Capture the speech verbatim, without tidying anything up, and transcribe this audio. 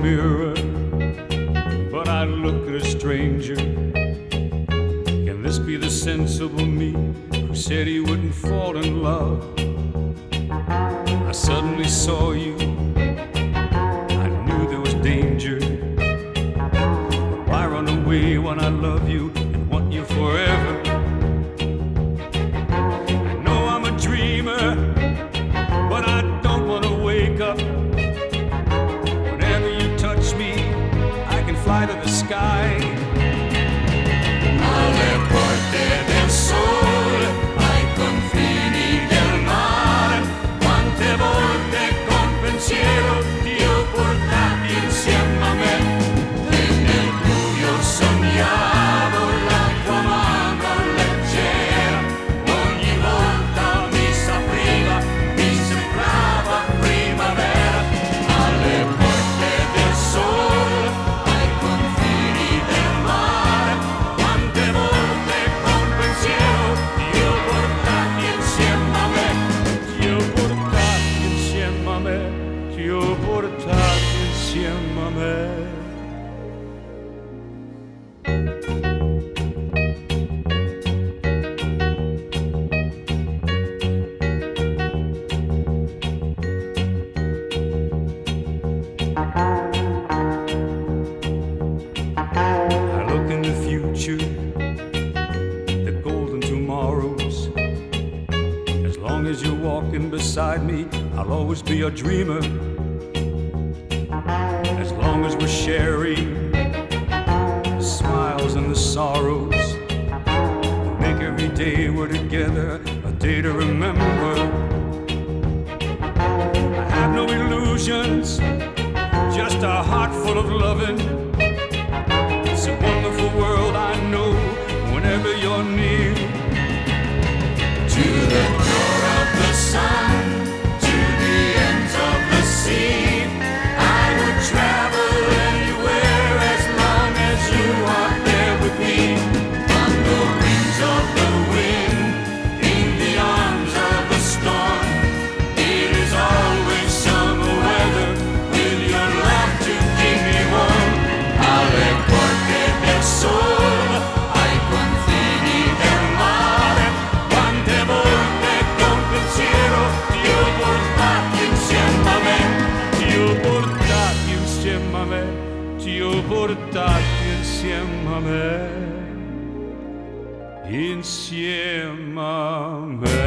mirror, but I look at a stranger. Can this be the sensible me who said he wouldn't fall in love? I suddenly saw you, I knew there was danger. Why run away when I love you and want you forever? I know I'm a dreamer, but I don't want to wake up. Whenever you touch me, I can fly to the sky. Alle porte del sole, ai confini del mare, quante volte con pensiero ti ho portati insieme a me, e nel buio sognavo la tua mano leggera, ogni volta mi s'apriva, mi sembrava primavera. Alle porte del sole, ai confini del mare, quante volte con pensiero ti ho portati insieme a me, Ti ho portati insieme a me, ti ho portati insieme a me. I look in the future, the golden tomorrows. As long as you're walking beside me, I'll always be a dreamer. As long as we're sharing the smiles and the sorrows, we'll make every day we're together a day to remember. I have no illusions, just a heart full of loving. It's a wonderful world, I know, whenever you're near. to the door of the sun, to the ends of the sea. I would travel anywhere as long as you are there with me. On the wings of the wind, in the arms of the storm, it is always summer weather with your love to keep me warm. Alle porte del sole, ai confini del mare, quante volte con pensiero ti ho portati insieme a me, Ti ho portati insieme a me, ti ho portati insieme a me, insieme a me.